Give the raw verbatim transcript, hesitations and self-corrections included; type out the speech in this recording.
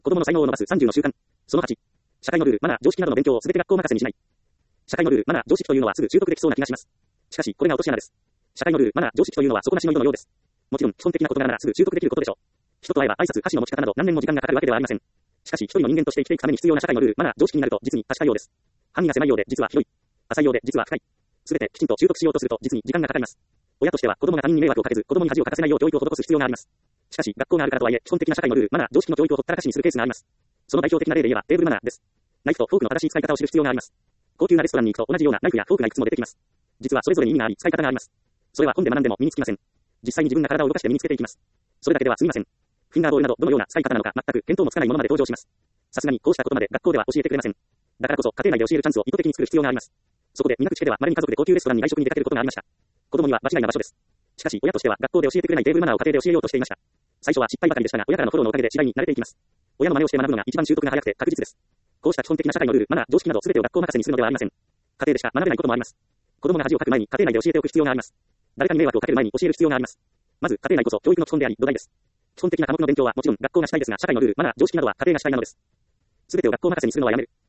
子供の才能を伸ばすさんじゅうの習慣。そのはち。社会のルール、マナー、常識などの勉強をすべて学校任せにしない。社会のルール、マナー、常識というのはすぐ習得できそうな気がします。しかし、これが落とし穴です。社会のルール、マナー、常識というのは底なしの井戸のようです。もちろん、基本的な事柄ならすぐ習得できることでしょう。人と会えば挨拶、箸の持ち方など何年も時間がかかるわけではありません。しかし、一人の人間として生きていくために必要な社会のルール、マナー、常識になると実に確かようです。範囲が狭いようで実は広い。浅いようで実は深い。すべてきちんと習得しようとすると実に時間がかかります。親としては子供が他人に迷惑をかけず、子供に恥をかかせないよう教育を施す必要があります。しかし、学校があるからとはいえ、基本的な社会のルール、マナー、常識の教育をほったらかしにするケースがあります。その代表的な例で言えば、テーブルマナーです。ナイフとフォークの正しい使い方を知る必要があります。高級なレストランに行くと同じようなナイフやフォークがいくつも出てきます。実はそれぞれに意味があり、使い方があります。それは本で学んでも身につきません。実際に自分が体を動かして身につけていきます。それだけでは済みません。フィンガーボールなどどのような使い方なのか全く見当もつかないものまで登場します。さすがにこうしたことまで学校では教えてくれません。だからこそ家庭内で教えるチャンスを意図的に作る必要があります。そこで、港地区では稀に家族で高級レストランに外食に出かけることがありました。子供には場違いな場所です。しかし、親としては学校で教えてくれないテーブルマナーを家庭で教えようとしていました。最初は失敗ばかりでしたが、親からのフォローのおかげで次第に慣れていきます。親の真似をして学ぶのが一番習得が早くて確実です。こうした基本的な社会のルール、マナー、常識など全てを学校任せにするのではありません。家庭でしか学べないこともあります。子供が恥をかく前に家庭内で教えておく必要があります。誰かに迷惑をかける前に教える必要があります。まず、家庭内こそ教育の基本であり、土台です。基本的な科目の勉強はもちろん学校がしたいですが、社会のルール、マナー、常識などは家庭がしたいなのです。全てを学校任せにするのはやめる。